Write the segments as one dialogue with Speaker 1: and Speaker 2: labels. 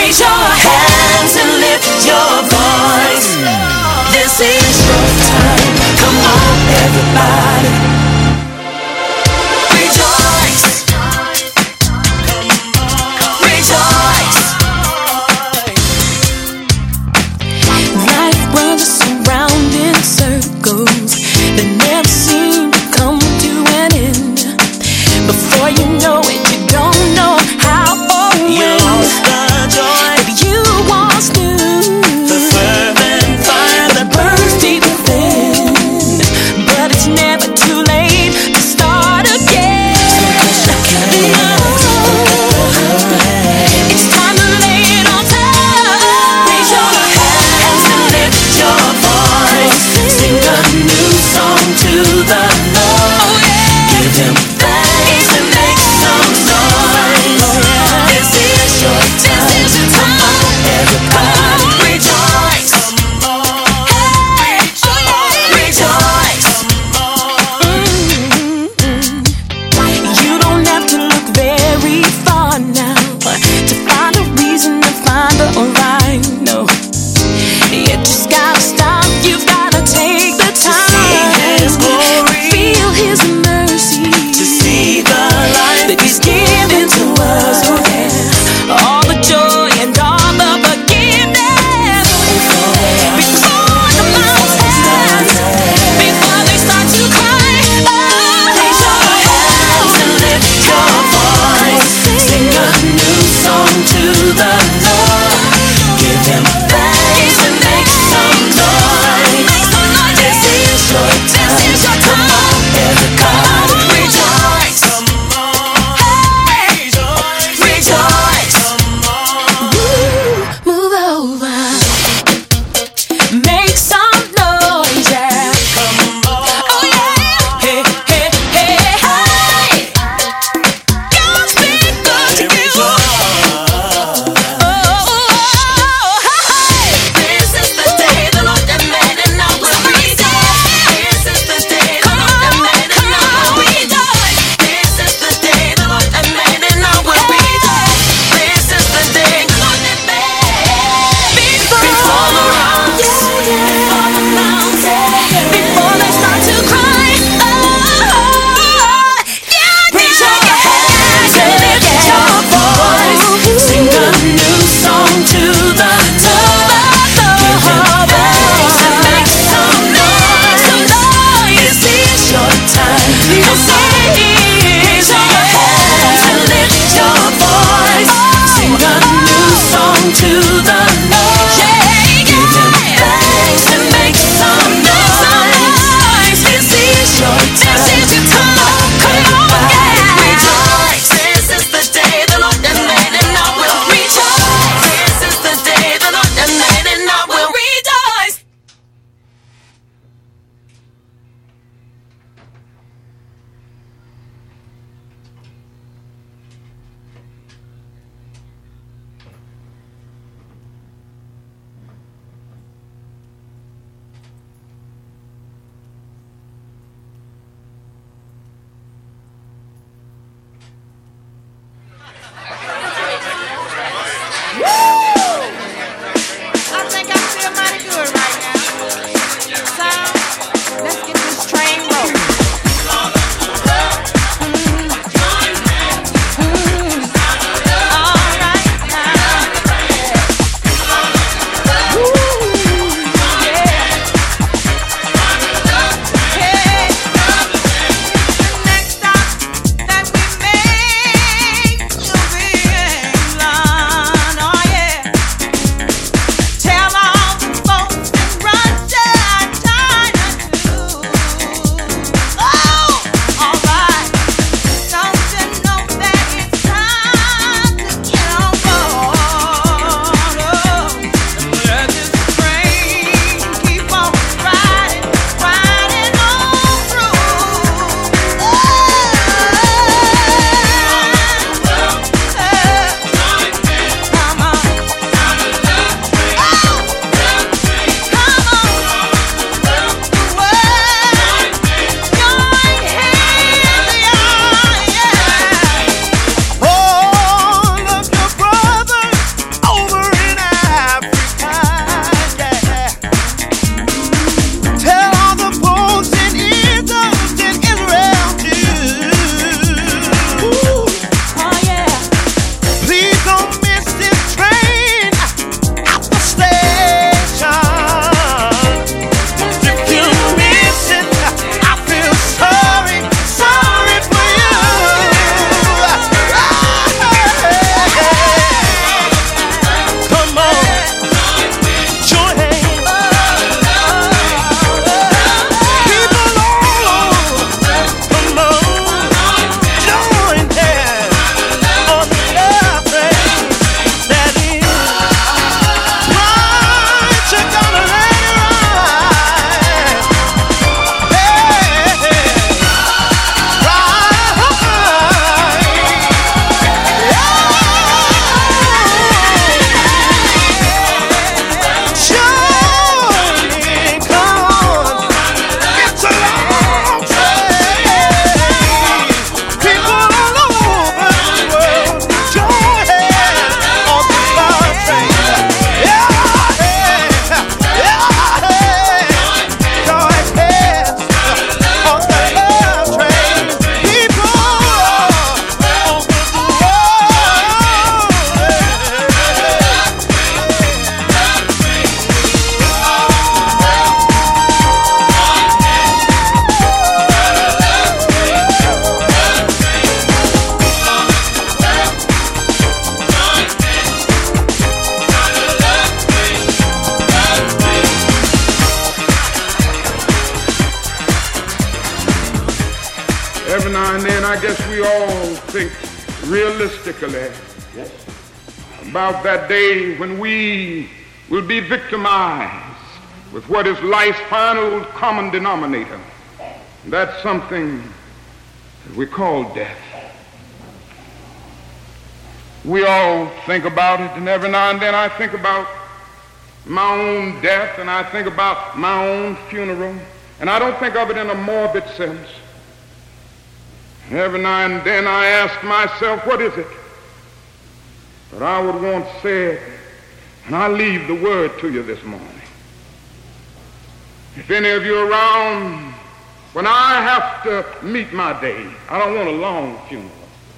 Speaker 1: Raise your hands and lift your voice. This is your time. Come on, everybody. Rejoice. Rejoice. Life runs around in circles that never seem to come to an end. Before you know it, you don't know how or when. You lost the joy that you once knew, the fervent fire that burns deep within. But it's never too late to start again. It's time to lay it on top. Raise your hands and lift your voice. Sing a new song to the Lord. Give Him thanks and make some noise. This is your time. Come on, everybody, rejoice. Rejoice. You don't have to look very far now to find a reason to find the right. No, you just gotta stop. You've gotta take the time to see His glory, feel His mercy, to see the life that He's given to us. Oh yeah, all the joy and all the forgiveness before the mountains, before they start to cry. Raise your hands and lift your voice. Sing a new song to the Lord. Give Him thanks and make some noise. This is your time. Come on, everybody, rejoice. Rejoice. Move over. Make some noise, yeah. Oh yeah. Hey, hey, hey, hey. God's been good to you. This is the day the Lord has made, and I will rejoice. This is the day the Lord has made, and I will rejoice. This is the day the Lord has made, and I will rejoice. This is the day the Lord has made. Before the rocks, before the mountains, before they start to cry. Raise your hands and lift your voice. Sing a new song to the Lord. Give Him thanks and make some noise. This is your time. Come on. Raise your hands and lift your voice. Sing a new song to the Lord. Give Him thanks and make some noise. This is your time. Come on, everybody, rejoice. This is the day the Lord has made, and I will rejoice. This is the day the Lord has made, and I will rejoice.
Speaker 2: I guess we all think realistically about that day when we will be victimized with what is life's final common denominator. That's something that we call death. We all think about it, and every now and then I think about my own death, and I think about my own funeral, and I don't think of it in a morbid sense. Every now and then I ask myself, what is it that I would want said? And I leave the word to you this morning. If any of you are around when I have to meet my day, I don't want a long funeral.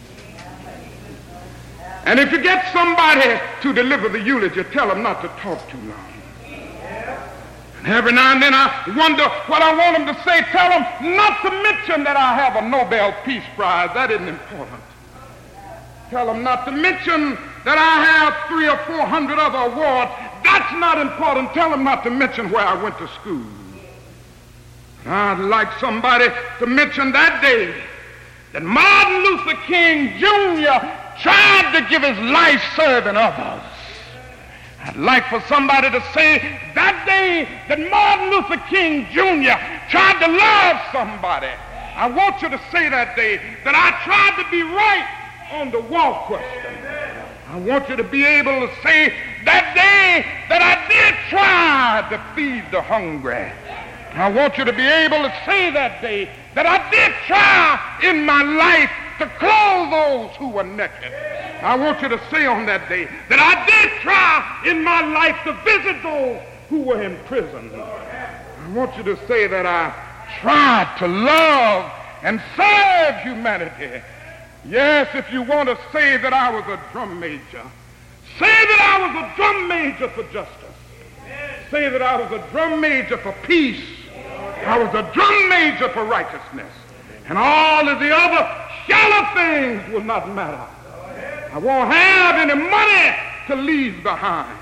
Speaker 2: And if you get somebody to deliver the eulogy, tell them not to talk too long. And every now and then I wonder what I want them to say. Tell them not to mention that I have a Nobel Peace Prize. That isn't important. Tell them not to mention that I have 300 or 400 other awards. That's not important. Tell them not to mention where I went to school. I'd like somebody to mention that day that Martin Luther King Jr. tried to give his life serving others. I'd like for somebody to say that day that Martin Luther King Jr. tried to love somebody. I want you to say that day that I tried to be right on the war question. I want you to be able to say that day that I did try to feed the hungry. I want you to be able to say that day that I did try in my life to clothe those who were naked. I want you to say on that day that I did try in my life to visit those who were in prison. I want you to say that I tried to love and serve humanity. Yes, if you want to say that I was a drum major, say that I was a drum major for justice. Say that I was a drum major for peace. I was a drum major for righteousness. And all of the other shallow things will not matter. I won't have any money to leave behind.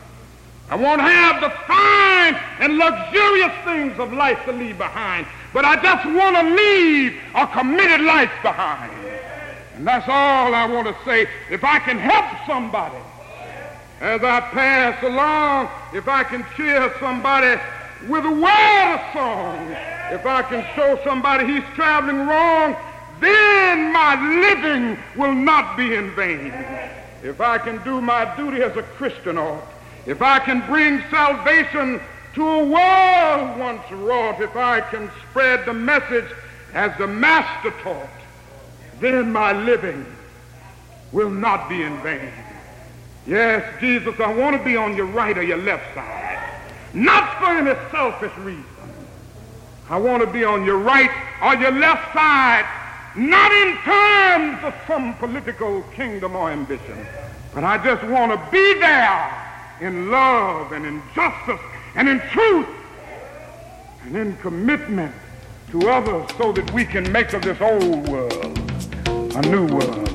Speaker 2: I won't have the fine and luxurious things of life to leave behind. But I just want to leave a committed life behind. And that's all I want to say. If I can help somebody as I pass along, if I can cheer somebody with a word of song, if I can show somebody he's traveling wrong, then my living will not be in vain. If I can do my duty as a Christian ought, if I can bring salvation to a world once wrought, if I can spread the message as the Master taught, then my living will not be in vain. Yes, Jesus, I want to be on your right or your left side, not for any selfish reason. I want to be on your right or your left side, not in terms of some political kingdom or ambition, but I just want to be there in love and in justice and in truth and in commitment to others so that we can make of this old world a new world.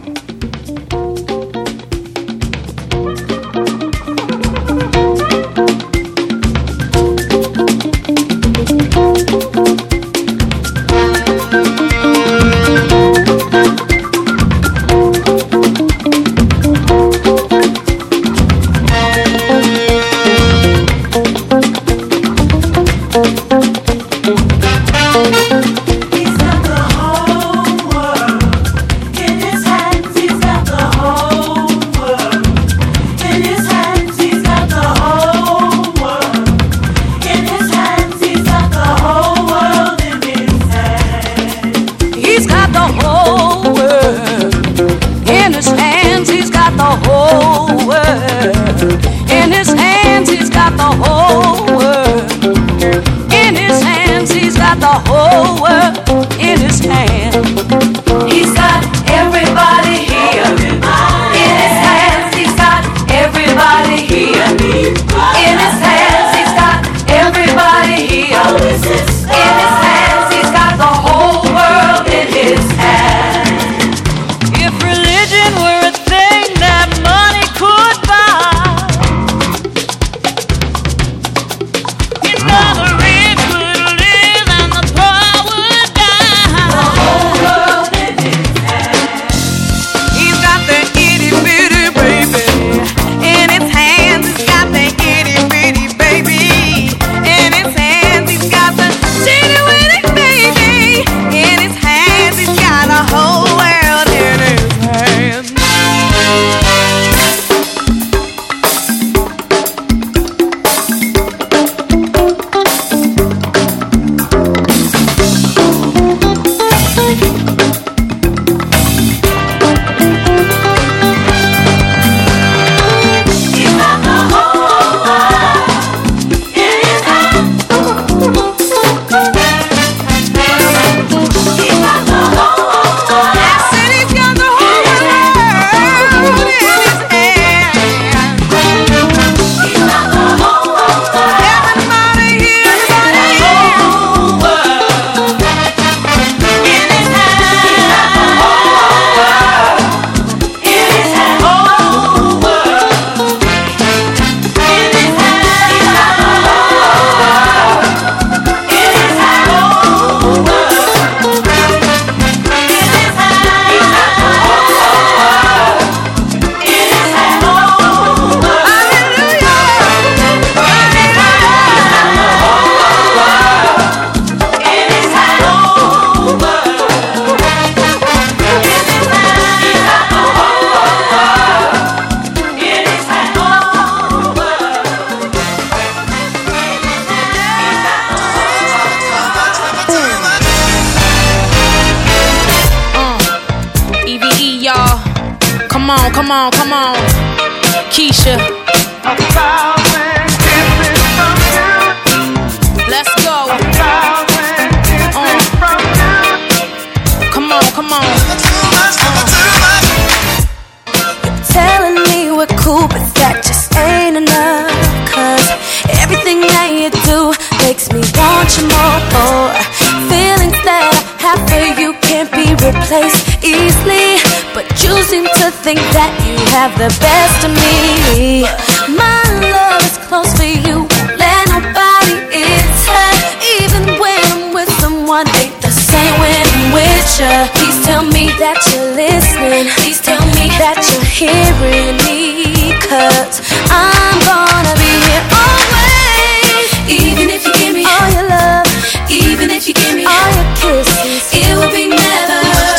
Speaker 1: Replaced easily, but you seem to think that you have the best of me. My love is close for you, let nobody enter. Even when I'm with someone, ain't the same when I'm with you. Please tell me that you're listening. Please tell me that you're hearing me, 'cause I'm gonna be here always. Even if you give me all your love, even if you give me all your kisses, it will be never.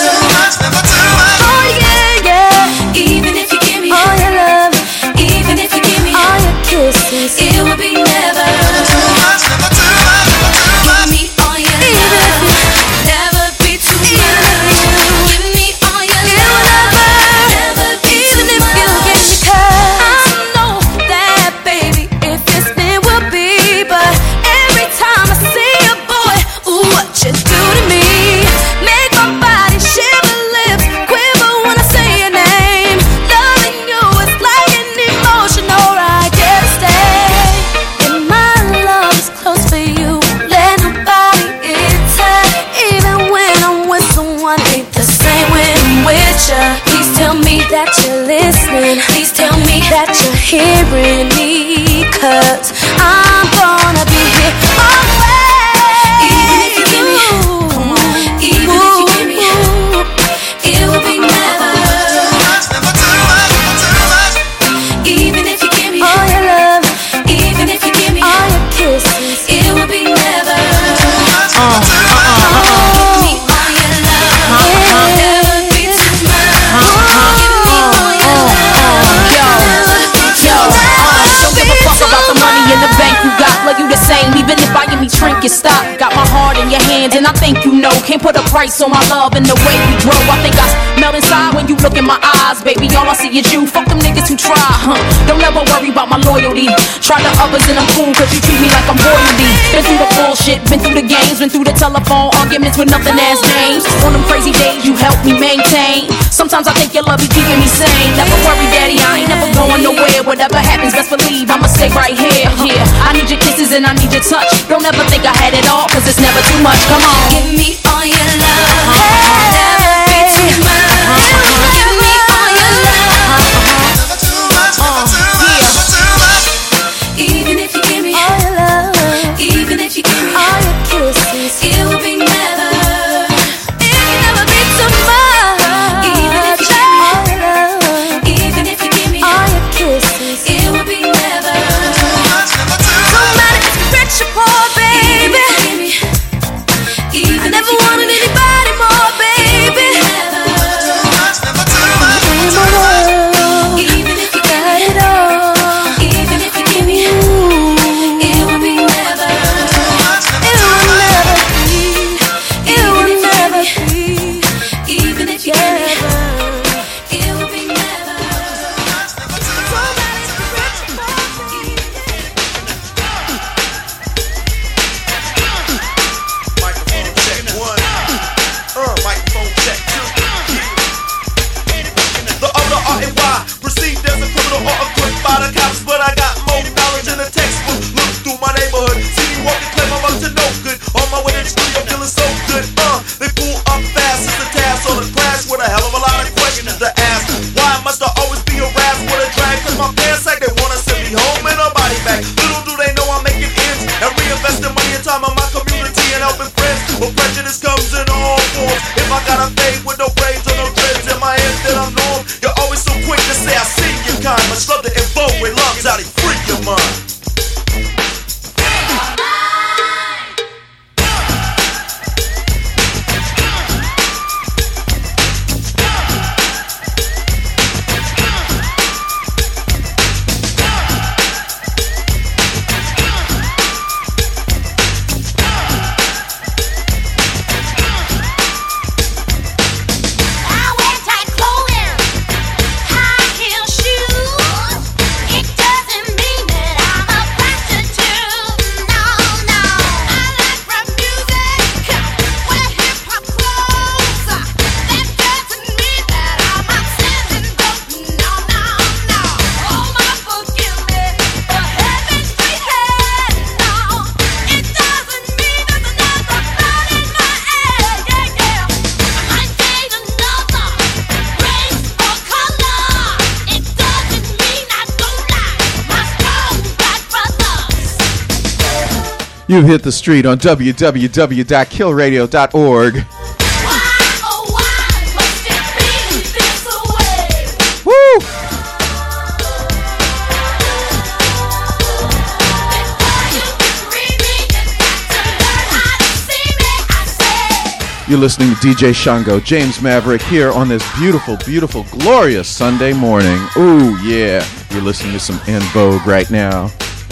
Speaker 1: It will be never. Give me all your love. Never be too much. Give me all your love. Never be too much. Even if you give me, 'cause I know that, baby, if it's then will be. But every time I see a boy, ooh, what you do to me, make my body shiver, lips quiver when I say your name. Loving you is like an emotional ride. Can't stay. Please tell me that you're listening. Please tell me that you're hearing me, 'cause I'm gonna be here always. Even if you give me, come on. Even if you give me, it will be never. Even if you give me all your love, even if you give me all your kisses, it will be never.
Speaker 3: Trinkets stop, got my heart in your hands, and I think you know. Can't put a price on my love and the way we grow. I think I melt inside when you look in my eyes, baby. All I see is you. Fuck them niggas who try, Don't ever worry about my loyalty. Try the others and I'm cool, 'cause you treat me like I'm royalty. Been through the bullshit, been through the games, been through the telephone arguments with nothing as names. On them crazy days, you help me maintain. Sometimes I think your love be keeping me sane. Never worry, daddy, I ain't never going nowhere. Whatever happens, best believe I'ma stay right here. I need your kisses and I need your touch. Don't ever think I had it all, 'cause it's never too much. Come on.
Speaker 1: Give me all your love. Never be too much. Give me all your love.
Speaker 4: Never too much, never too much, never too much.
Speaker 1: Even if you give me all your love, even if you give me all your kisses, it will be never. It can never be too much. Even if you give me all your love, even if you give me all your kisses, it will be never. No matter if you're rich or poor, baby. I never wanted anybody more, baby.
Speaker 4: Never too much, never too much.
Speaker 1: Even if you got it all, even if you give me, it will be never. It will never be. It will never be. Even if you give me, it will be never.
Speaker 4: Microphone check one. Microphone check two. The other R-A-Y, perceived as a criminal or equipped by the cops, but I got more knowledge in the textbook. Look through my neighborhood, see me walking, claim I'm up to no good. On my way to the street, I'm feeling so good. They pull up fast, it's the task on the crash with a hell of a lot of questions to ask. Why must I always be harassed with a drag? 'Cause my parents say they wanna send me home in a body bag. Little do they know I'm making ends and reinvesting money and time in my community and helping friends. But prejudice comes in all forms. If I got a fade with no braids or no dreads in my head, then I'm norm. You're always so quick to say I see your kind. Much love to invoke with lungs out, free your mind.
Speaker 5: I wear tight clothing, high heel shoes. It doesn't
Speaker 6: You've hit the street on www.killradio.org. Woo! You're listening to DJ Shango, James Maverick, here on this beautiful, beautiful, glorious Sunday morning. Ooh, yeah. You're listening to some En Vogue right now.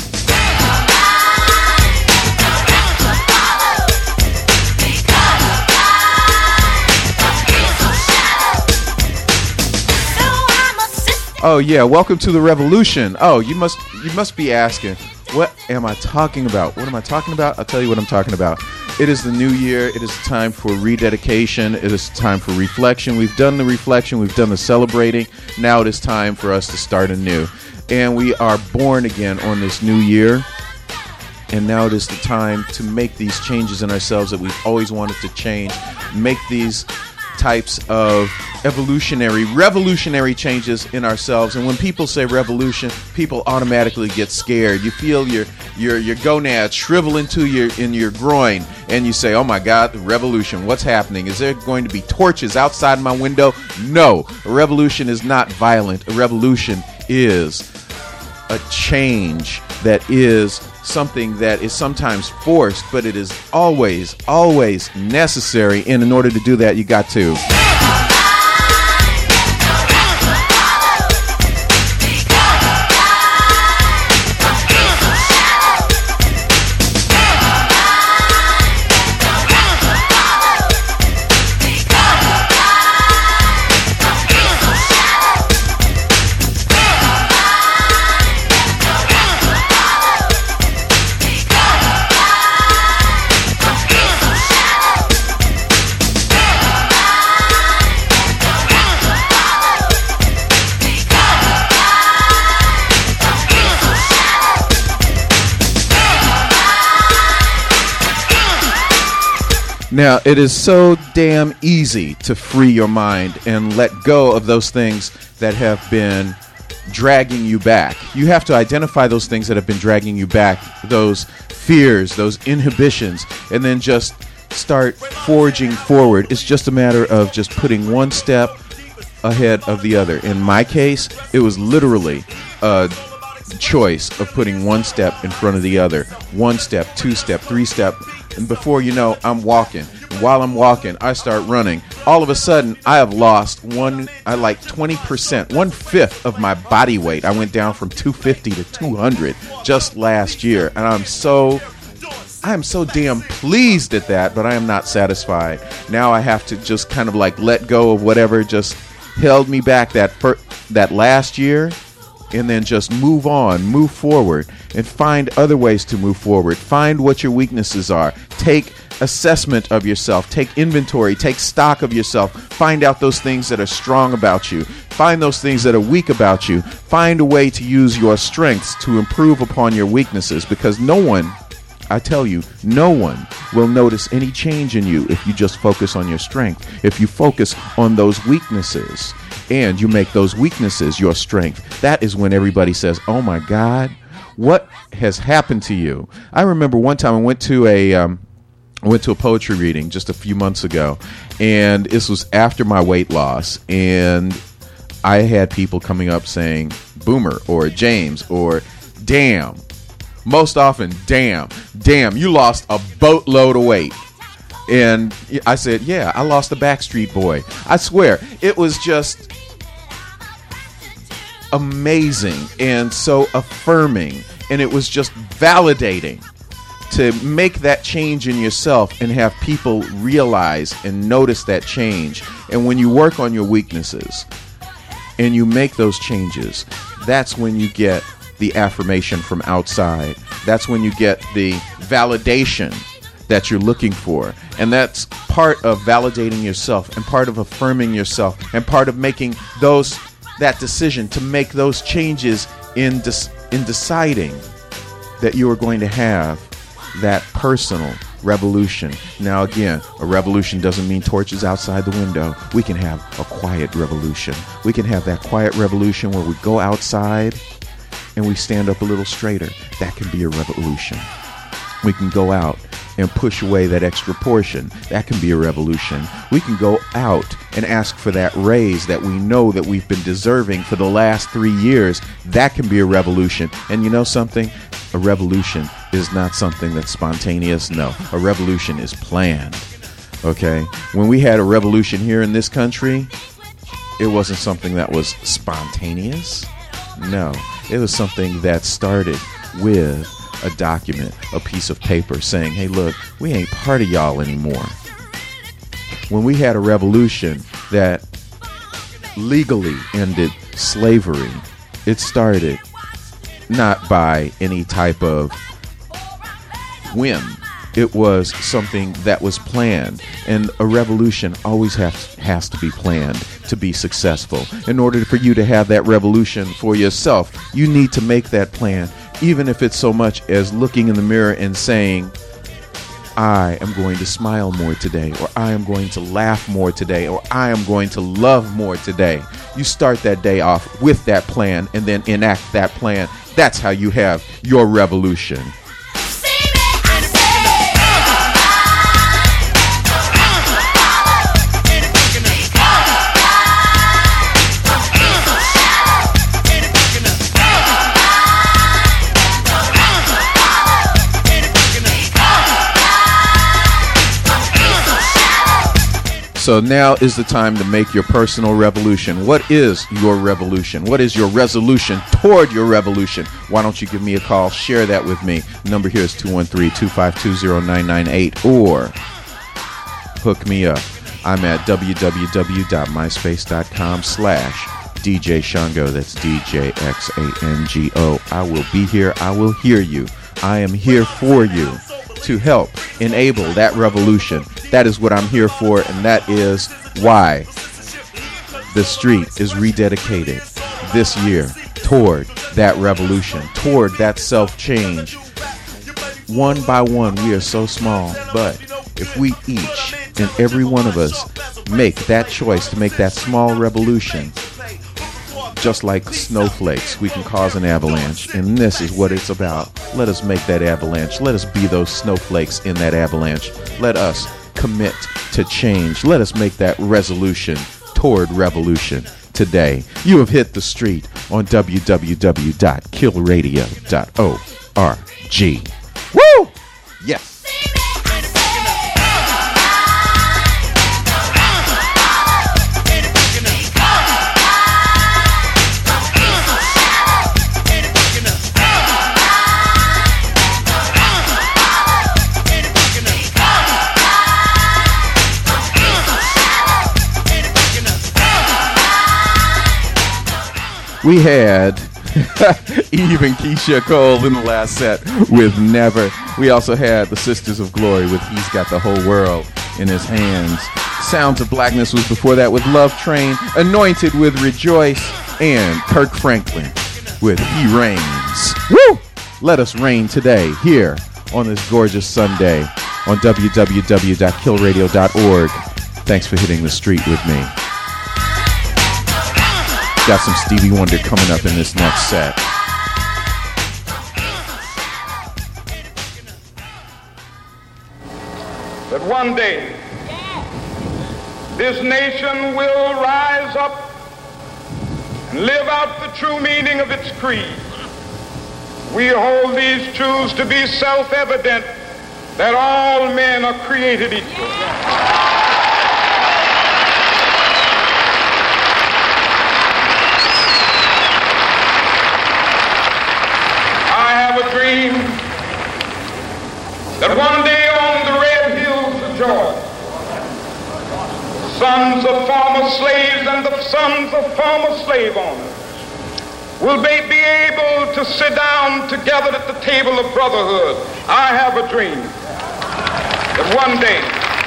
Speaker 6: Oh, yeah. Welcome to the revolution. Oh, you must be asking, what am I talking about? What am I talking about? I'll tell you what I'm talking about. It is the new year. It is time for rededication. It is time for reflection. We've done the reflection. We've done the celebrating. Now it is time for us to start anew. And we are born again on this new year. And now it is the time to make these changes in ourselves that we've always wanted to change. Make these types of revolutionary changes in ourselves. And when people say revolution, people automatically get scared. You feel your gonads shrivel into your groin, and you say, "Oh my God, the revolution! What's happening? Is there going to be torches outside my window?" No, a revolution is not violent. A revolution is a change that is something that is sometimes forced, but it is always, always necessary. And in order to do that, you got to Now, it is so damn easy to free your mind and let go of those things that have been dragging you back. You have to identify those things that have been dragging you back, those fears, those inhibitions, and then just start forging forward. It's just a matter of just putting one step ahead of the other. In my case, it was literally a choice of putting one step in front of the other. One step, two step, three step. And before you know, I'm walking. While I'm walking, I start running. All of a sudden, I have lost 20%, 1/5 of my body weight. I went down from 250 to 200 just last year. And I am so damn pleased at that, but I am not satisfied. Now I have to just kind of like let go of whatever just held me back that last year. And then just move on, move forward, and find other ways to move forward. Find what your weaknesses are. Take assessment of yourself. Take inventory. Take stock of yourself. Find out those things that are strong about you. Find those things that are weak about you. Find a way to use your strengths to improve upon your weaknesses, because no one, I tell you, no one will notice any change in you if you just focus on your strength. If you focus on those weaknesses and you make those weaknesses your strength, that is when everybody says, "Oh my God, what has happened to you?" I remember one time I went to a poetry reading just a few months ago, and this was after my weight loss, and I had people coming up saying "Boomer" or "James" or "Damn." Most often, damn, you lost a boatload of weight. And I said, yeah, I lost the Backstreet Boy. I swear, it was just amazing and so affirming. And it was just validating to make that change in yourself and have people realize and notice that change. And when you work on your weaknesses and you make those changes, that's when you get the affirmation from outside. That's when you get the validation that you're looking for. And that's part of validating yourself and part of affirming yourself and part of making that decision to make those changes in deciding that you are going to have that personal revolution. Now again, a revolution doesn't mean torches outside the window. We can have a quiet revolution. We can have that quiet revolution where we go outside and we stand up a little straighter. That can be a revolution. We can go out and push away that extra portion. That can be a revolution. We can go out and ask for that raise that we know that we've been deserving for the last 3 years. That can be a revolution. And you know something? A revolution is not something that's spontaneous. No, a revolution is planned. Okay? When we had a revolution here in this country, it wasn't something that was spontaneous. No, it was something that started with a document, a piece of paper saying, hey, look, we ain't part of y'all anymore. When we had a revolution that legally ended slavery, it started not by any type of whim. It was something that was planned, and a revolution always has to be planned to be successful. In order for you to have that revolution for yourself, you need to make that plan, even if it's so much as looking in the mirror and saying, I am going to smile more today, or I am going to laugh more today, or I am going to love more today. You start that day off with that plan and then enact that plan. That's how you have your revolution. So now is the time to make your personal revolution. What is your revolution? What is your resolution toward your revolution? Why don't you give me a call? Share that with me. Number here is 213-252-0998, or hook me up. I'm at www.myspace.com/DJ Shango. That's DJXANGO. I will be here. I will hear you. I am here for you to help enable that revolution. That is what I'm here for, and that is why the street is rededicated this year toward that revolution, toward that self-change. One by one, we are so small, but if we each and every one of us make that choice to make that small revolution, just like snowflakes, we can cause an avalanche, and this is what it's about. Let us make that avalanche. Let us be those snowflakes in that avalanche. Let us commit to change. Let us make that resolution toward revolution today. You have hit the street on www.killradio.org. Woo! Yes. We had Eve and Keisha Cole in the last set with Never. We also had the Sisters of Glory with He's Got the Whole World in His Hands. Sounds of Blackness was before that with Love Train, Anointed with Rejoice, and Kirk Franklin with He Reigns. Woo! Let us reign today here on this gorgeous Sunday on www.killradio.org. Thanks for hitting the street with me. Got some Stevie Wonder coming up in this next set.
Speaker 2: That one day, this nation will rise up and live out the true meaning of its creed. We hold these truths to be self-evident, that all men are created equal. I have a dream that one day on the red hills of Georgia, sons of former slaves and the sons of former slave owners will be able to sit down together at the table of brotherhood. I have a dream that one day,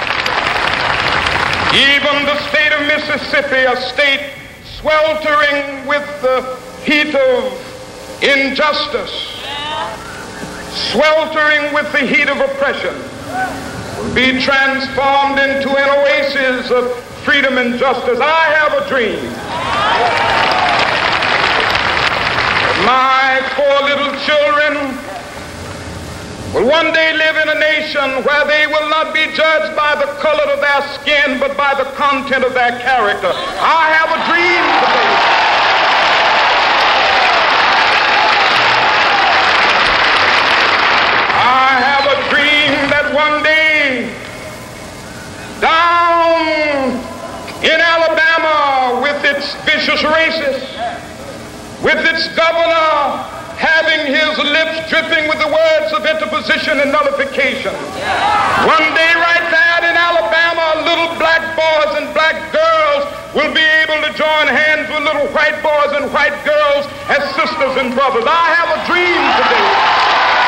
Speaker 2: even the state of Mississippi, a state sweltering with the heat of injustice, sweltering with the heat of oppression, will be transformed into an oasis of freedom and justice. I have a dream. My 4 little children will one day live in a nation where they will not be judged by the color of their skin, but by the content of their character. I have a dream today. I have a dream that one day, down in Alabama, with its vicious racists, with its governor having his lips dripping with the words of interposition and nullification. One day right there in Alabama, little black boys and black girls will be able to join hands with little white boys and white girls as sisters and brothers. I have a dream today.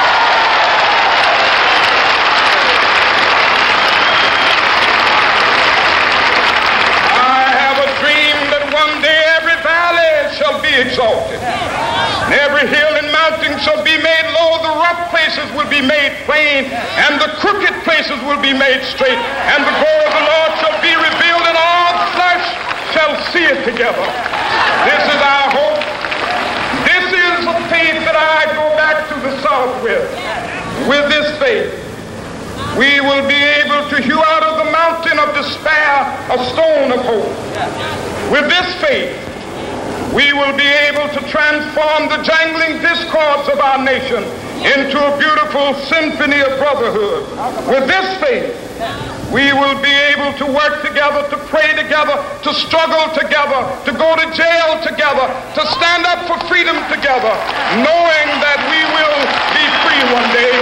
Speaker 2: One day every valley shall be exalted, and every hill and mountain shall be made low. The rough places will be made plain, and the crooked places will be made straight, and the glory of the Lord shall be revealed, and all flesh shall see it together. This is our hope. This is a faith that I go back to the South with. With this faith, we will be able to hew out of the mountain of despair a stone of hope. With this faith, we will be able to transform the jangling discords of our nation into a beautiful symphony of brotherhood. With this faith, we will be able to work together, to pray together, to struggle together, to go to jail together, to stand up for freedom together, knowing that we will be free one day.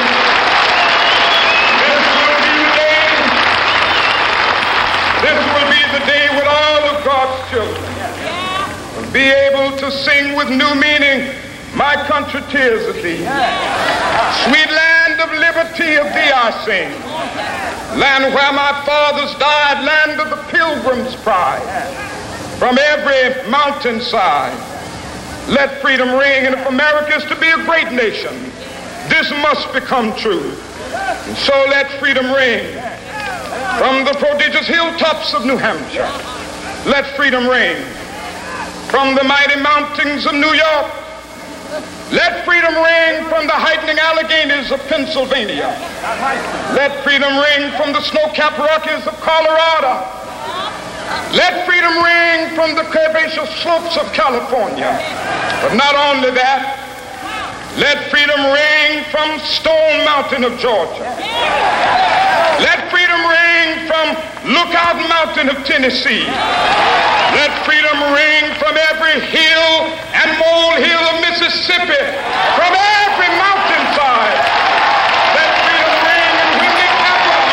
Speaker 2: This will be the day when all of God's children will be able to sing with new meaning, my country, tears of thee. Sweet land of liberty, of thee I sing. Land where my fathers died, land of the pilgrim's pride. From every mountainside, let freedom ring. And if America is to be a great nation, this must become true. And so let freedom ring. From the prodigious hilltops of New Hampshire, let freedom ring. From the mighty mountains of New York, let freedom ring. From the heightening Alleghenies of Pennsylvania, let freedom ring. From the snow-capped Rockies of Colorado, let freedom ring. From the curvaceous slopes of California. But not only that, let freedom ring from Stone Mountain of Georgia. Let freedom ring from Lookout Mountain of Tennessee. Let freedom ring from every hill and molehill of Mississippi, from every mountainside. Let freedom ring in Whitney Capital.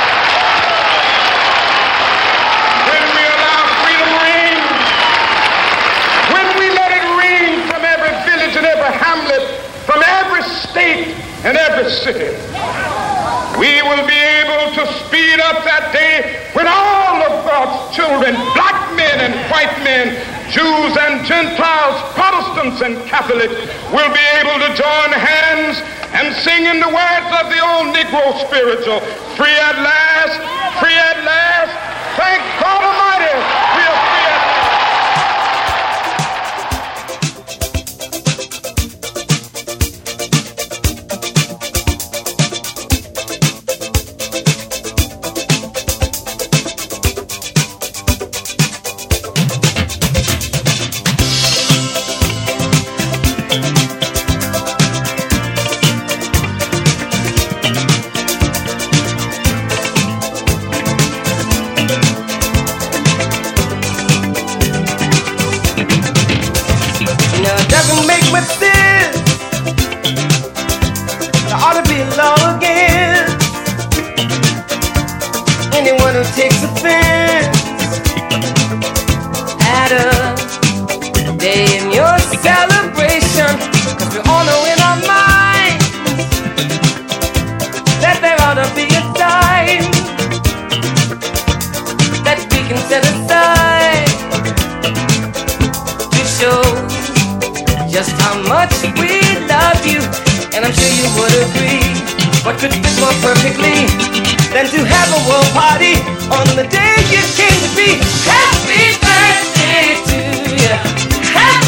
Speaker 2: When we allow freedom ring, when we let it ring from every village and every hamlet, from every state and every city, we will be able to speed up that day when all of God's children, black men and white men, Jews and Gentiles, Protestants and Catholics, will be able to join hands and sing in the words of the old Negro spiritual, free at last, free at last, thank God Almighty, we are free at last.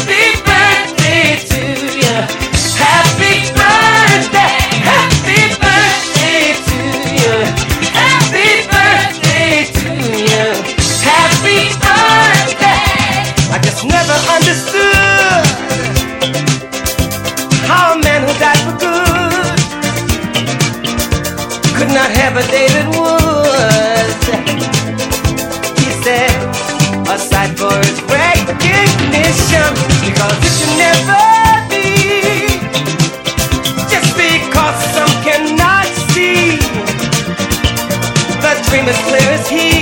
Speaker 1: Happy birthday
Speaker 7: Heber David Woods. He said, a sight for his recognition, because it should never be just because some cannot see. The dream is clear as he,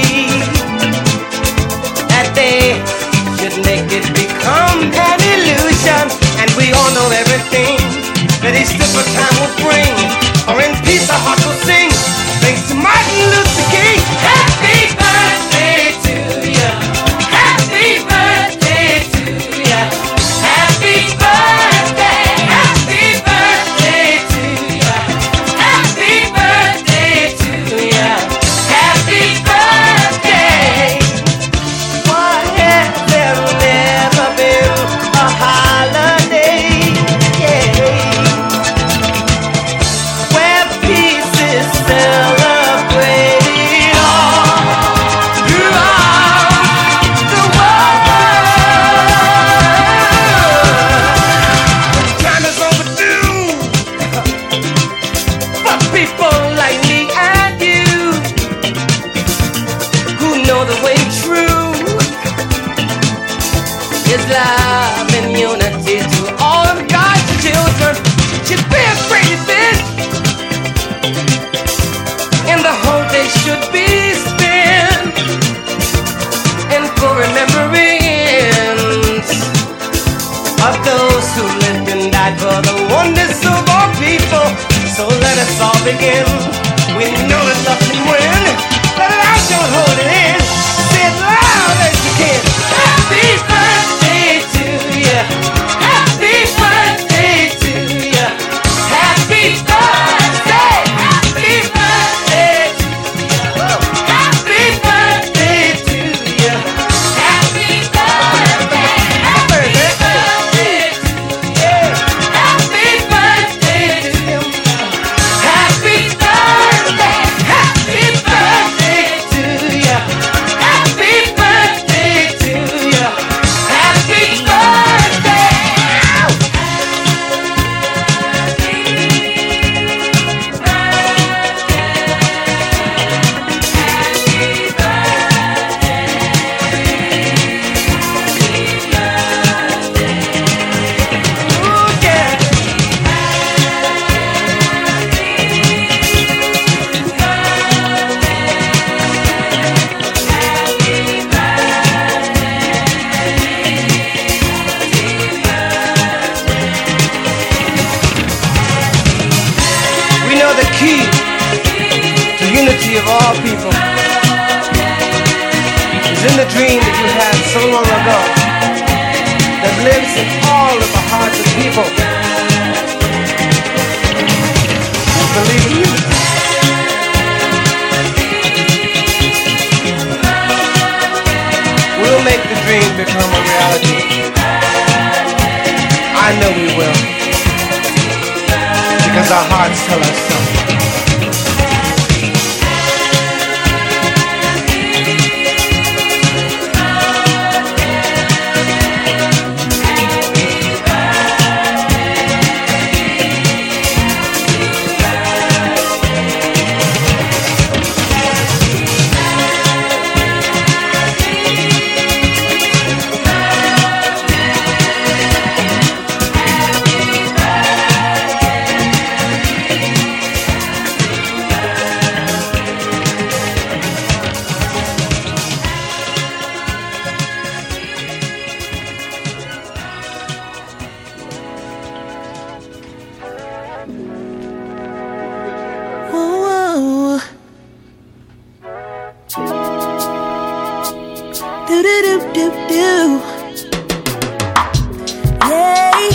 Speaker 7: that they should make it become an illusion. And we all know everything that each different time will bring. Or in peace our hearts will sing. Thanks to Martin Luther King. Happy birthday to you. Happy birthday to you. Happy birthday. Happy birthday to you. Happy birthday to you. Happy birthday. Why has there never been a holiday? Yeah. Where peace is celebrated all throughout the world. Time is overdue for people like me and you, who know the way true is love and unity to all of God's children. Should be a great event, and the whole day should be spent in full remembrance of those who lived and died for the oneness of all people. So let us all begin. We know that love can win. Let it out, don't hold it in. Say it loud as you can. Happy birthday to you. Happy birthday to you. Happy birthday. Happy birthday to you. Happy birthday to you. Happy birthday. Happy birthday to you. Happy birthday to you. Happy birthday. Happy birthday to you. Happy birthday to you. Happy birthday. Ooh, yeah. We know the key to unity of all people is in the dream that you had so long ago that lives in all of the hearts of people who believe in unity. We'll make the dream become a reality. I know we will, because our hearts tell us so.
Speaker 1: Ooh. Do-do-do-do-do. Yay.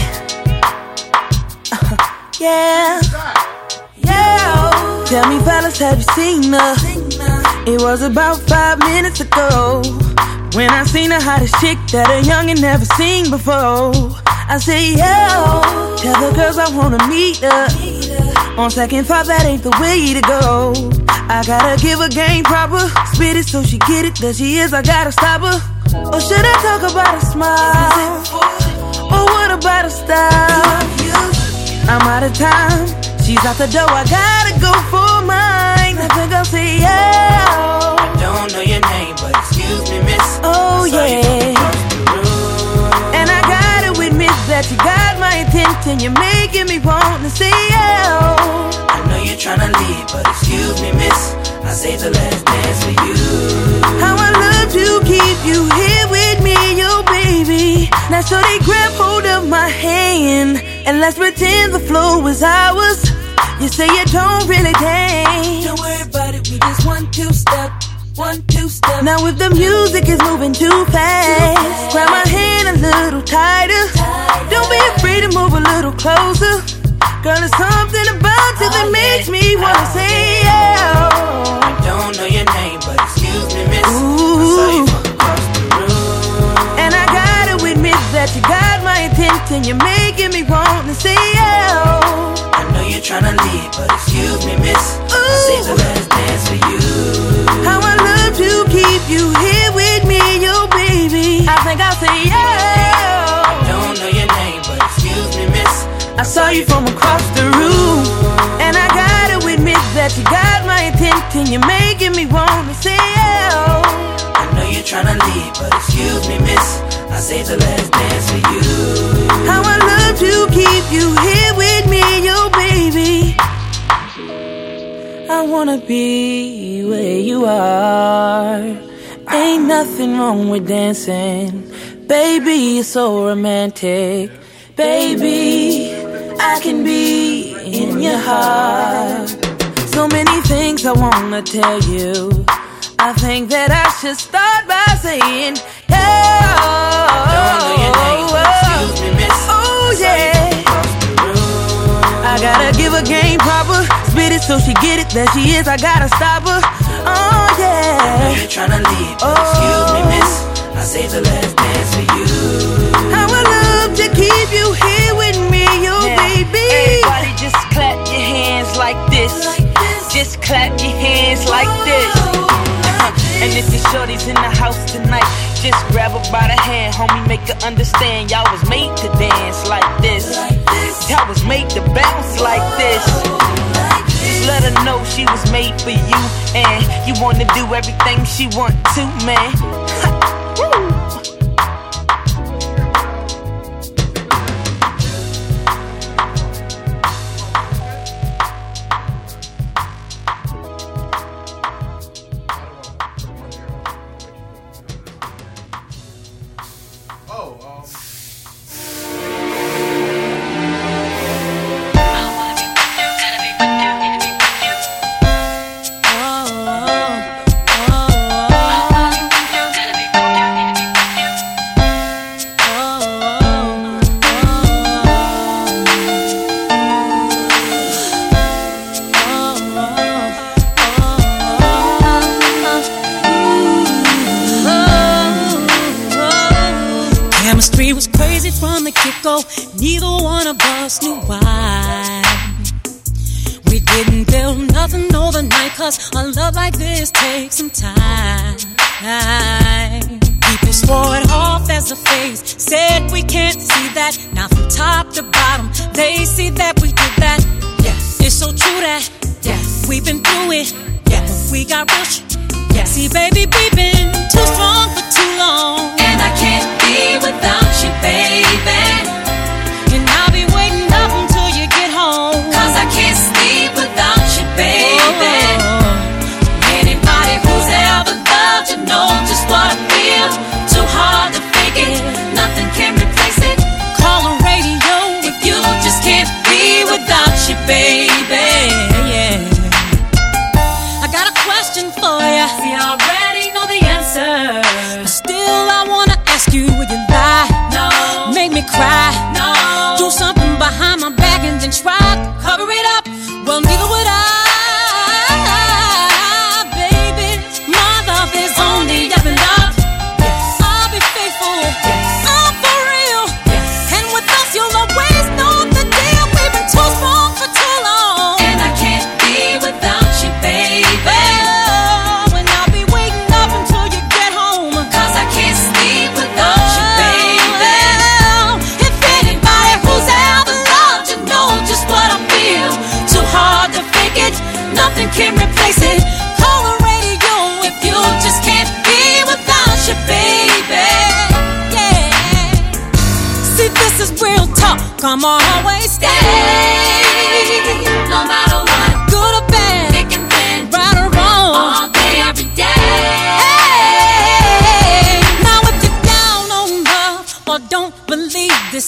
Speaker 1: Yeah. Yeah. Tell me, fellas, have you seen her? It was about 5 minutes ago when I seen the hottest chick that a youngin' never seen before. I say, yo, tell the girls I wanna meet her. On second thought, that ain't the way to go. I gotta give her game proper, spit it so she get it. There she is, I gotta stop her. Or should I talk about a smile? Or what about a style? I'm out of time, she's out the door, I gotta go for mine. I think I'll say yeah.
Speaker 8: I don't know your name, but excuse me, miss.
Speaker 1: Oh yeah. And I gotta admit that you got my attention. You're making me want to say yeah.
Speaker 8: I know you're trying to leave, but excuse me, miss. I saved the last dance for you.
Speaker 1: How I love to keep you here with me, yo baby. Now so they grab hold of my hand and let's pretend the flow was ours. You say you don't really dance.
Speaker 8: Don't worry about it, we just 1-2 step. 1-2 step.
Speaker 1: Now if the music is moving too fast, grab my hand a little tighter. Don't be afraid to move a little closer. Girl, there's something about you that makes me wanna say yeah.
Speaker 8: I don't know your name, but excuse me, miss. I saw you from across the room.
Speaker 1: And I gotta admit that you got my attention. You're making me want to say yeah.
Speaker 8: I know you're trying to leave, but excuse me, miss. I saved the last dance for you.
Speaker 1: How I love to keep you here with me, yo baby. I think I'll say yeah.
Speaker 8: I don't know your name, but excuse me, miss.
Speaker 1: I saw you from across the room. And I gotta admit that you got my attention. You're making me want to say yeah.
Speaker 8: I know you're trying to leave, but excuse me, miss. I saved the last dance for you.
Speaker 1: How I love to keep you here with me, yo baby. I wanna be where you are. Ain't nothing wrong with dancing. Baby, you're so romantic. Baby, I can be in your heart. So many things I wanna tell you. I think that I should start by saying yeah.
Speaker 8: Don't know your name, but excuse me, miss.
Speaker 1: Oh yeah. I gotta give her game proper. Spit it so she get it. There she is, I gotta stop her. Oh
Speaker 8: I
Speaker 1: yeah.
Speaker 8: know you're trying to leave, but excuse me, miss. I saved the last dance for you.
Speaker 1: How I love to keep you here with me, yo baby.
Speaker 9: Everybody just clap your hands like this. Just clap your hands like this. And if your shorty's in the house tonight, just grab her by the hand, homie, make her understand. Y'all was made to dance like this. Y'all was made to bounce like this. Just let her know she was made for you, and you wanna do everything she want to, man. Woo.
Speaker 10: Chemistry was crazy from the get-go. Neither one of us knew why. We didn't build nothing overnight, 'cause a love like this takes some time. People swore it off as a phase, said we can't see that. Now from top to bottom, they see that we did that. Yes, it's so true that we've been through it. Yes, we got real shit. Yes, see baby, we've been too strong for too long, and I can't be without you, baby. And I'll be waiting up until you get home, 'cause I can't sleep without you, baby. Anybody who's ever loved you know just what I feel. Too hard to fake it, nothing can replace it. Call the radio if you just can't be without you, baby. Yeah. I got a question for you. See, I already know the answer, but still I wanna ask you, would you lie? No. Make me cry? No. Do something behind my back and then try to cover it up? Well, neither would I, baby. My love is only up and up. Yes. I'll be faithful. Yes. I'm for real. Yes. And with us, you'll always know the deal. We've been too strong for too long, and I can't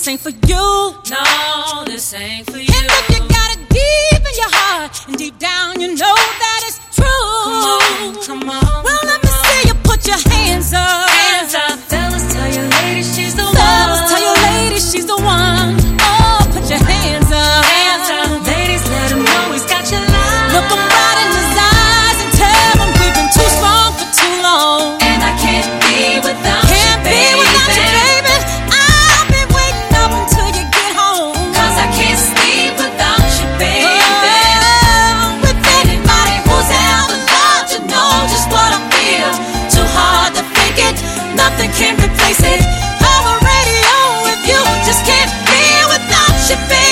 Speaker 10: this ain't for you.
Speaker 1: No, this ain't for you.
Speaker 10: And if you got it deep in your heart, and deep down you know that it's true.
Speaker 1: Come on.
Speaker 10: Well, let me see you put your hands up.
Speaker 1: Hands up. Fellas, tell your lady she's the one.
Speaker 10: Fellas, tell your lady she's the one. Oh, put your hands up.
Speaker 1: Hands up. Ladies, let him know he's got your line.
Speaker 10: Look him right in his eyes and tell him we've been too strong for too long.
Speaker 1: And I can't be without you,
Speaker 10: Can't be
Speaker 1: baby.
Speaker 10: without you, baby. I'll be waiting up until you get home.
Speaker 1: 'Cause I can't sleep without you, baby.
Speaker 10: With anybody who's ever loved, you know just what I feel. Too hard to fake it, nothing can replace it. On the radio with you, just can't be without you, baby.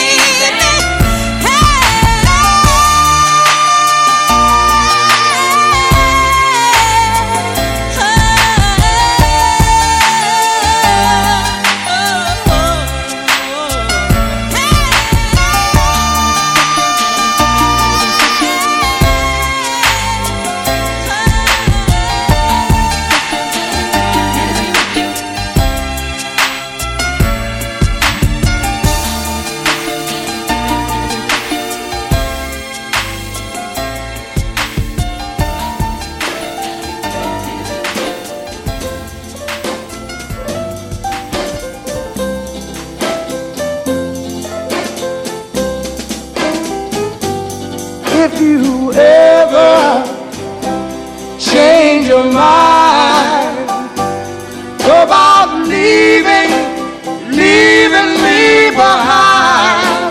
Speaker 7: If you ever change your mind about leaving me behind,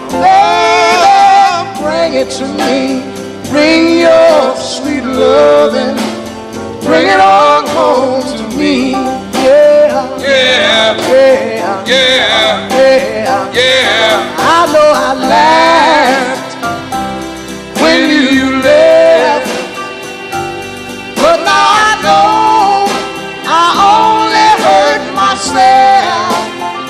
Speaker 7: oh, bring it to me. Bring your sweet loving. Bring it on home to me. Yeah,
Speaker 2: Yeah,
Speaker 7: yeah,
Speaker 2: yeah,
Speaker 7: yeah,
Speaker 2: yeah.
Speaker 7: I know I laughed when you left, but now I know I only hurt myself.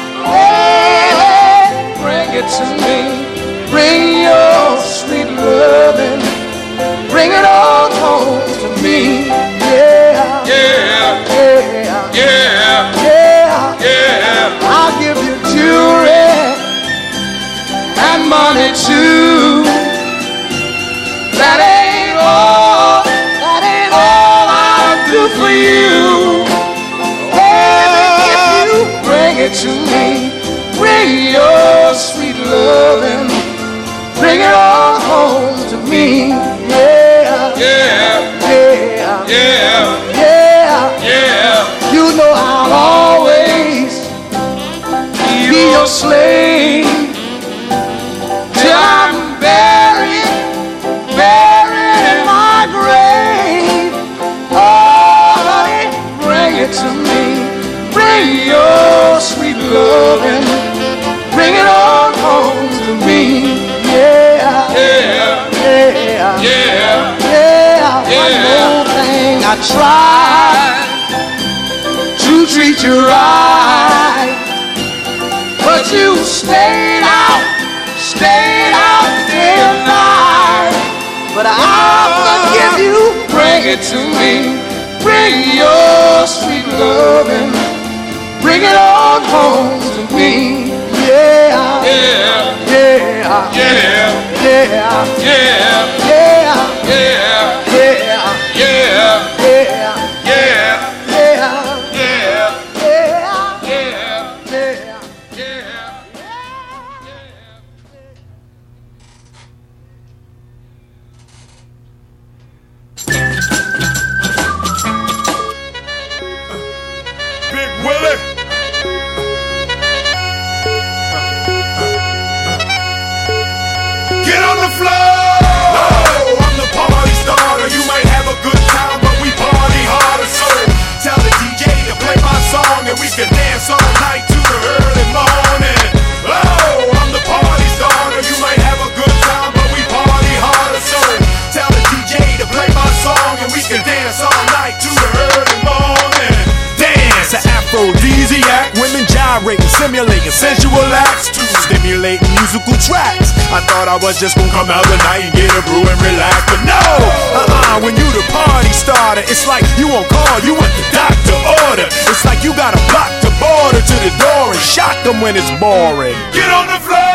Speaker 7: Oh, bring it to me. Bring your sweet loving. Bring it on home to me. Yeah,
Speaker 2: Yeah,
Speaker 7: yeah,
Speaker 2: yeah,
Speaker 7: yeah.
Speaker 2: yeah.
Speaker 7: I'll give you jewelry and money too. That ain't all I'll do for you. Oh, if you bring it to me, bring your sweet loving, bring it all home to me. Yeah,
Speaker 2: Yeah,
Speaker 7: yeah,
Speaker 2: yeah,
Speaker 7: yeah.
Speaker 2: yeah.
Speaker 7: You know I'll always be your slave till I'm buried in my grave. Oh, honey, bring it to me. Bring your sweet loving. Bring it on home to me. Yeah,
Speaker 2: Yeah,
Speaker 7: yeah,
Speaker 2: yeah,
Speaker 7: yeah. One
Speaker 2: Yeah.
Speaker 7: more thing I tried to treat you right, but you stayed out day and night. But I'll forgive you. Bring it to me. Bring your sweet loving. Bring it on home to me. Yeah,
Speaker 2: yeah,
Speaker 7: yeah,
Speaker 2: yeah,
Speaker 7: yeah,
Speaker 2: yeah,
Speaker 7: yeah,
Speaker 2: yeah,
Speaker 7: yeah,
Speaker 2: yeah,
Speaker 7: yeah,
Speaker 2: yeah,
Speaker 7: yeah,
Speaker 2: yeah,
Speaker 7: yeah,
Speaker 2: yeah,
Speaker 7: yeah.
Speaker 2: yeah.
Speaker 4: Big Willie. Get on the floor. No, I'm the party starter. You might have a good time, but we party harder. So tell the DJ to play my song and we can dance all night to the early morning. Oh, I'm the party starter. You might have a good time, but we party harder. So tell the DJ to play my song and we can dance all night to the early morning. Dance, an aphrodisiac, women gyrating, simulating sensual acts to stimulate musical tracks. I thought I was just gonna come out tonight and get a brew and relax, but no, when you the party starter, it's like you on call, you want the doctor order. It's like you got a block to
Speaker 11: border to the door and shock them when it's boring.
Speaker 4: Get on the floor.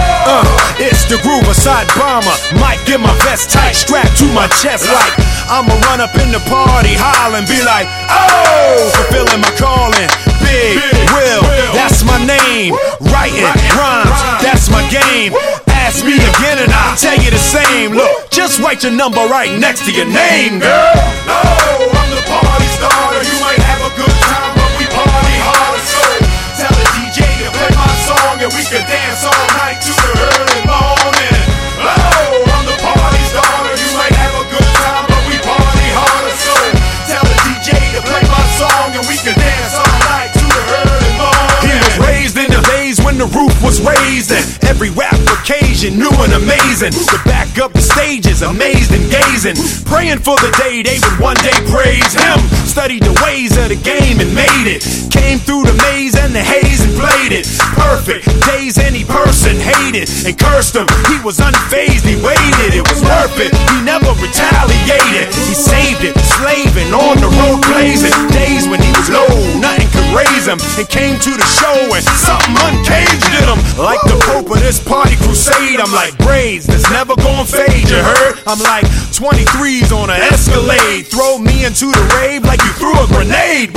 Speaker 11: It's the groove aside bomber. Might get my vest tight, strapped to my chest like I'ma run up in the party, holler and be like, oh, fulfilling my calling. Big Will, that's my name. Writing rhymes, that's my game. Ask me again and I'll tell you the same. Look, just write your number right next to your name, girl.
Speaker 4: No, I'm the party starter. You might have a good time, but we party harder. So tell the DJ to play my song and we can dance all night to the early morning. Oh, I'm the party starter. You might have a good time, but we party harder. So tell the DJ to play my song and we can dance all night to the early morning.
Speaker 11: He was raised in the days when the roof was raised and every rap occasion new and amazing. To back up the stages, amazed and gazing, praying for the day they would one day praise him. Studied the ways of the game and made it. Came through the maze and the haze and played it. Perfect days any person hated and cursed him. He was unfazed, he waited, it was worth it. He never retaliated, he saved it. Slaving on the road blazing. Days when he was low, nothing could raise him. And came to the show and something uncaged in him. Like the Pope of this party crusade, I'm like braids that's never gonna fade, you heard? I'm like 23s on an Escalade. Throw me into the rave like you threw a grenade.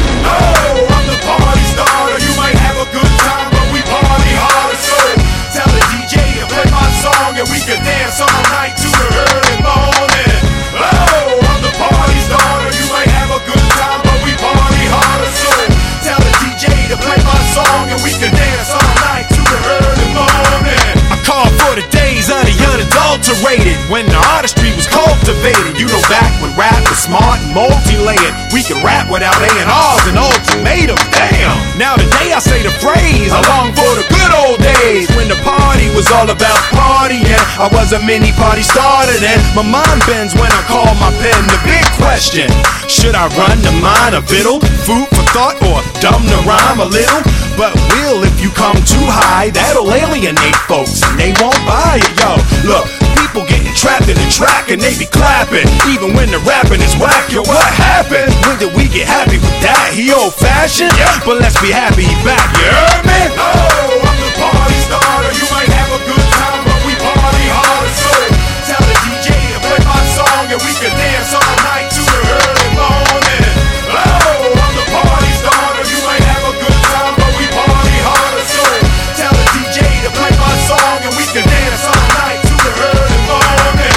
Speaker 4: Oh, I'm the party starter. You might have a good time, but we party harder. So tell the DJ to play my song and we can dance all night to the early morning. Oh, I'm the party starter. You might have a good time, but we party harder. So tell the DJ to play my song and we can dance all night to the early morning.
Speaker 11: I call for the days of the unadulterated, when the artistry was cultivated. You know, back when rap was smart and multi-layered, we could rap without A&Rs and ultimatums. Damn! Now today I say the phrase, I long for the good old days when the party was all about partying. I was a mini party starter then. My mind bends when I call my pen. The big question, should I run the mind a fiddle? Food for thought or dumb to rhyme a little? But will, if you come too high, that'll alienate folks and they won't buy it, yo. Look, people getting trapped in the track and they be clapping, even when the rapping is whack, yo. What happened? When did we get happy with that? He old fashioned? Yeah. But let's be happy he back, you heard me?
Speaker 4: Oh, I'm the party starter. You might have a good time, but we party harder. So tell the DJ to play my song and we can dance all night to the early morning. Oh, I'm the party starter. You might have a good time, but we party harder. So tell the DJ to play my song and we can dance all night to the early morning.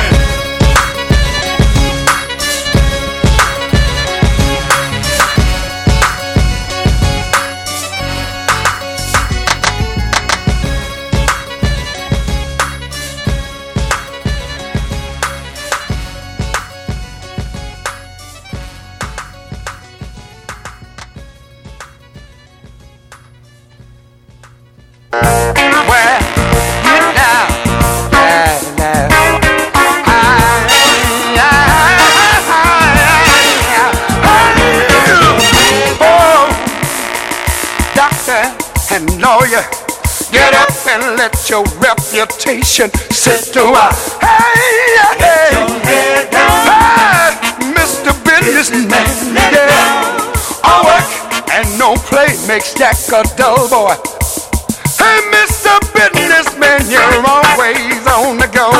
Speaker 12: And lawyer, get up and let your reputation sit to us. Hey, hey, Mr. Businessman, yeah. All work and no play makes Jack a dull boy. Hey, Mr. Businessman, you're always on the go.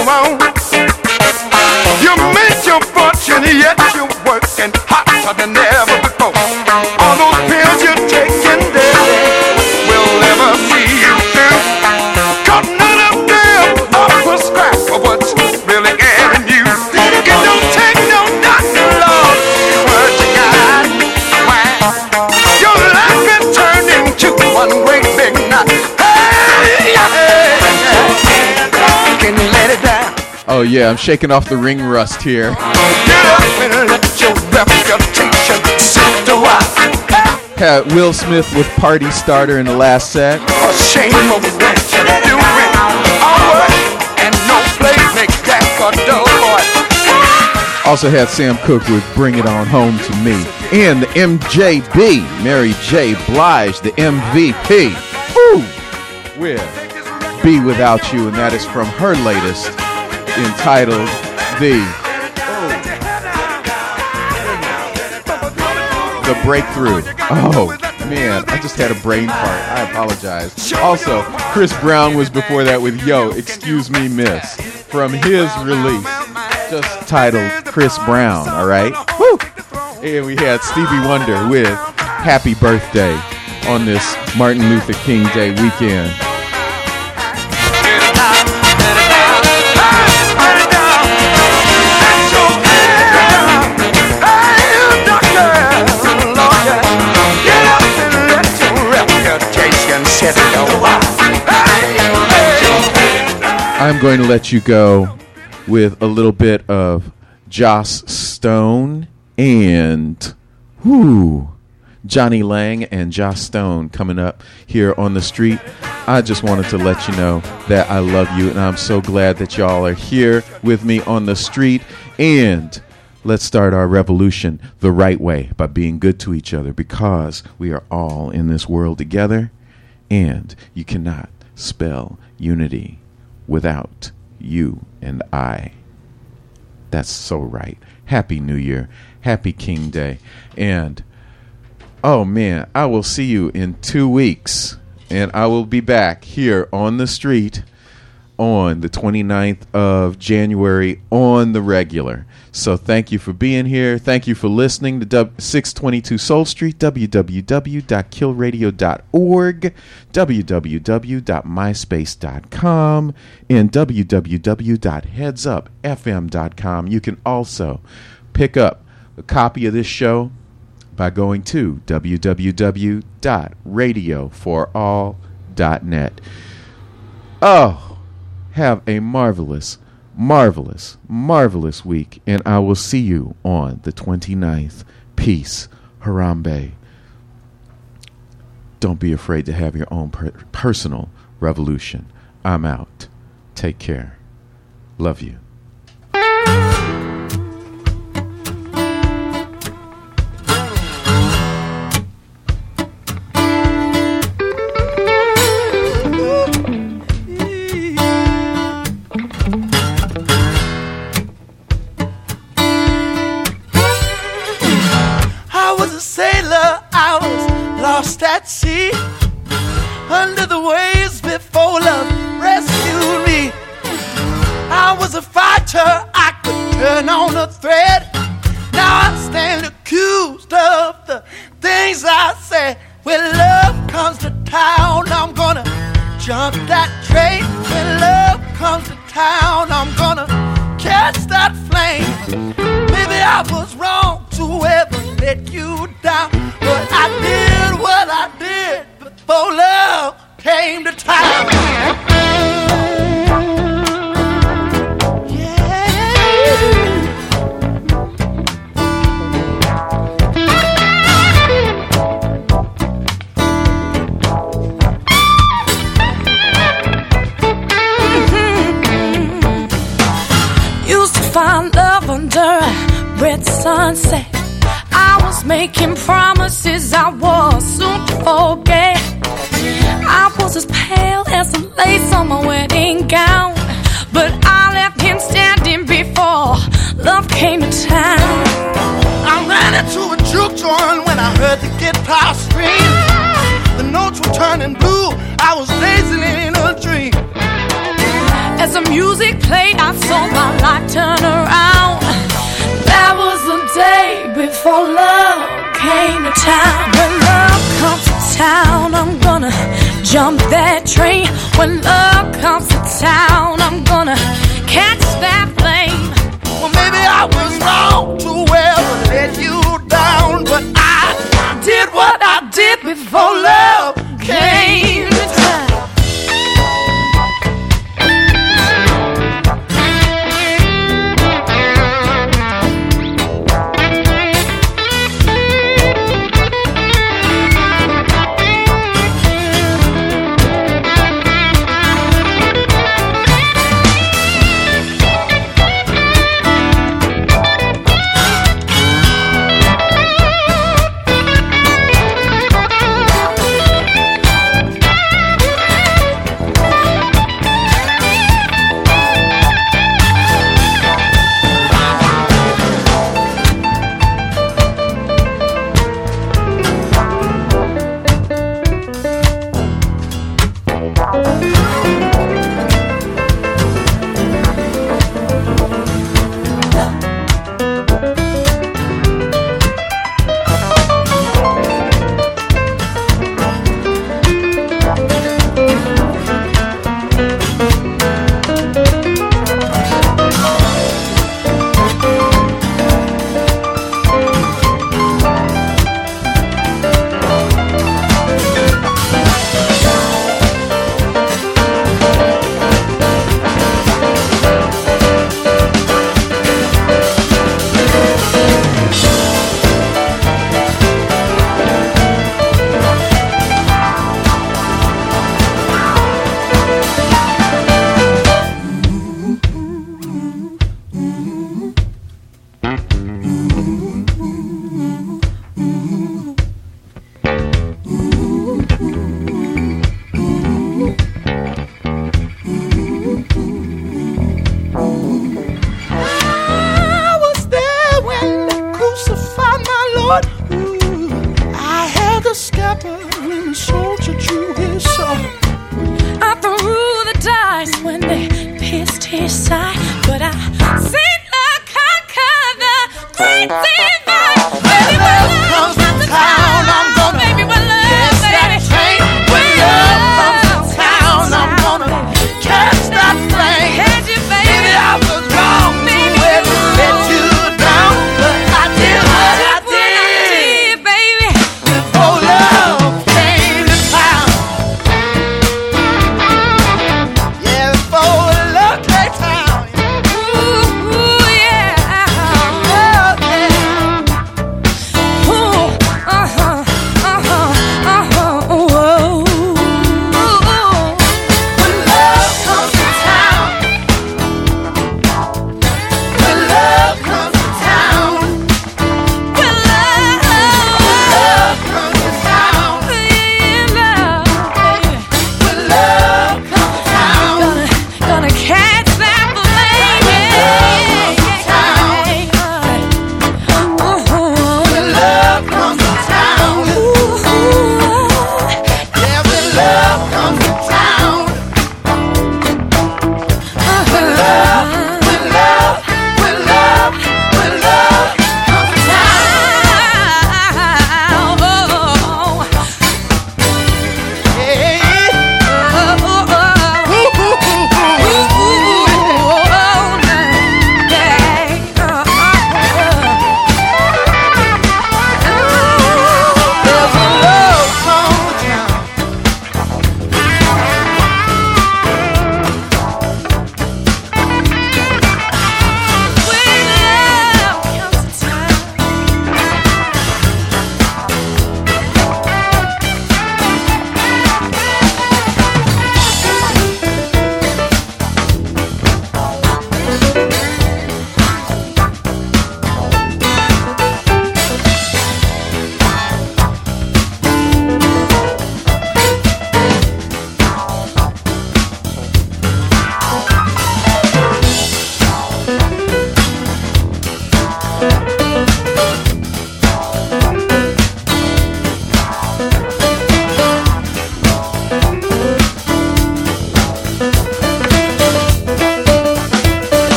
Speaker 12: You made your fortune, yet you're working hotter than ever before. All those pills you're taking there will never see you through. 'Cause none of them are prescribed for what's really ailing you. It don't take no doctor, Lord, what you got. Your life been turned into one great big knot. Hey, can you let it down?
Speaker 6: Oh yeah, I'm shaking off the ring rust here.
Speaker 12: Get up and let your reputation sit to us.
Speaker 6: Had Will Smith with Party Starter in the last set.
Speaker 12: A shame of what you do it. All work and no play makes Jack a dull boy.
Speaker 6: Also had Sam Cooke with Bring It On Home to Me. And the MJB, Mary J. Blige, the MVP. Woo! With Be Without You, and that is from her latest, entitled The Breakthrough. Oh, man, I just had a brain fart. I apologize. Also, Chris Brown was before that with Yo, Excuse Me Miss, from his release, just titled Chris Brown, all right? Woo! And we had Stevie Wonder with Happy Birthday on this Martin Luther King Day weekend. I'm going to let you go with a little bit of Joss Stone and Johnny Lang and Joss Stone coming up here on the street. I just wanted to let you know that I love you, and I'm so glad that y'all are here with me on the street. And let's start our revolution the right way by being good to each other, because we are all in this world together, and you cannot spell unity without you and I. That's so right. Happy New Year. Happy King Day. And, oh man, I will see you in 2 weeks. And I will be back here on the street on the 29th of January on the regular. So thank you for being here. Thank you for listening to 622 Soul Street, www.killradio.org, www.myspace.com, and www.headsupfm.com. You can also pick up a copy of this show by going to www.radioforall.net. Oh, have a marvelous, marvelous, marvelous week, and I will see you on the 29th. Peace. Harambe. Don't be afraid to have your own personal revolution. I'm out. Take care. Love you.
Speaker 7: At sea, under the waves before love rescued me. I was a fighter, I could turn on a thread. Now I stand accused of the things I said. When love comes to town, I'm gonna jump that train. When love comes to town, I'm gonna catch that flame. Maybe I was wrong to ever let you down, but I did what I did before love came to town.
Speaker 10: Used to find love under a red sunset. I was making promises I was soon to forget. I was as pale as the lace on my wedding gown, but I left him standing before love came to town.
Speaker 7: I ran into a juke joint when I heard the guitar string. The notes were turning blue, I was dazing in a dream.
Speaker 10: As the music played, I saw my life turn around. That was the day before love came to town. When love comes to town, I'm gonna jump that train. When love comes to town, I'm gonna catch that flame.
Speaker 7: Well, maybe I was wrong to ever let you down, but I did what I did before love came to town.
Speaker 10: nasty side, but I seen love conquer the great divide. Baby, when love comes to town, I'm gonna baby, when love, baby, train. When love comes to town, I'm gonna catch that flame. Catch it, baby. I was wrong, baby. Let you down, but I did what I did, baby. Before love came to town. Yeah, before love came to town. Ooh, yeah. Oh, yeah. Ooh, whoa. When love comes to town. When love comes to town. When love comes to town. When love comes to town. Gonna catch that flame. When love comes to town. Yeah, when love comes to town. When love comes to